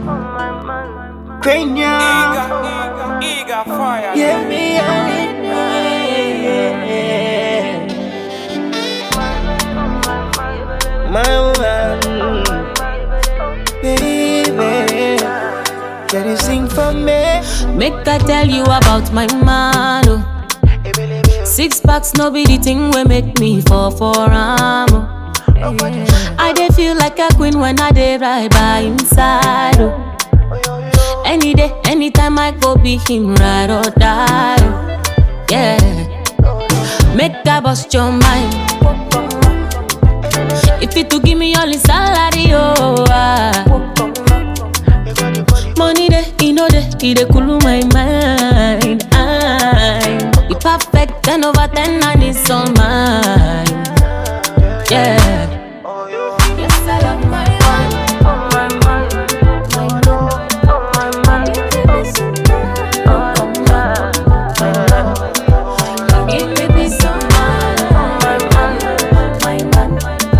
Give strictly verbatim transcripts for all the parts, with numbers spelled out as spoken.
Cranium. Eager, eager fire. Yeah, me and it. My woman, baby, can you sing for me? Make I tell you about my man. Oh. Six packs, no be the thing we make me fall for am. Oh. I dey feel like a queen when I dey right by inside. Oh. Any day, anytime I go be him, ride or die. Oh. Yeah, make I bust your mind. If it to give me all his salary, oh ah. Money de, he know de, he de cool my mind. I'm he perfect, ten over ten and it's all mine. Yeah. Yes, I love my man. Oh my man, my man, oh my man. Oh my man, give me peace of mind. Oh my man, my man.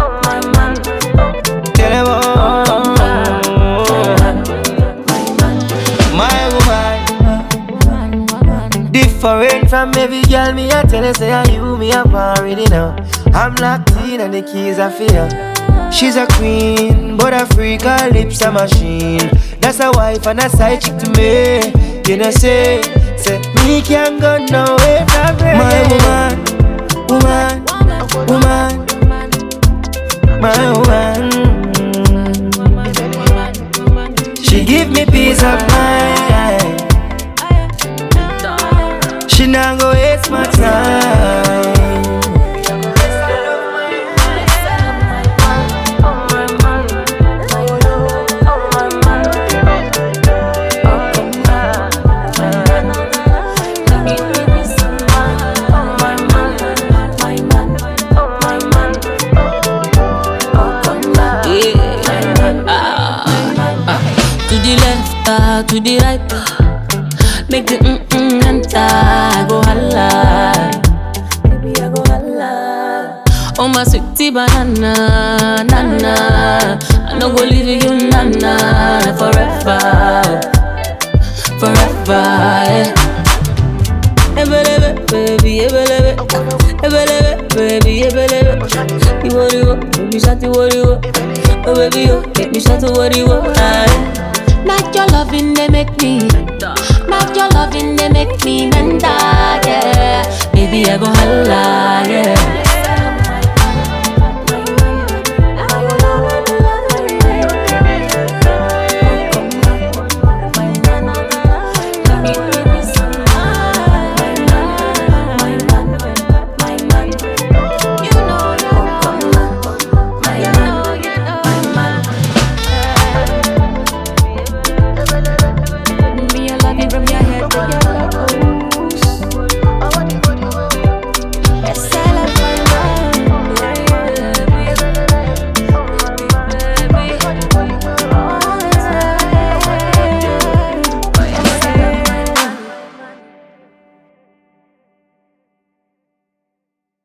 Different from every girl, me I tell her say I you me up already now. I'm locked in and the keys are fear. She's a queen, but a freak, her lips a machine. That's a wife and a side chick to me. You know say, say me can't go nowhere from her. My woman, woman, woman, my woman. She give me peace of mind. She not go waste my time. To the left, uh, to the right, uh, make the mm-mm enter, I go holla. Baby, I go holla. Oh my sweetie banana, nana, I no go leave you, nana, forever, forever, yeah. Ebelebe, baby, ebelebe, ebelebe, baby, ebelebe. You worry, what? Baby, shut you worry, what? Oh baby, you make me shut to worry, what? Not your loving, they make me. Not your loving, they make me menda, yeah. Baby, I go holla, yeah.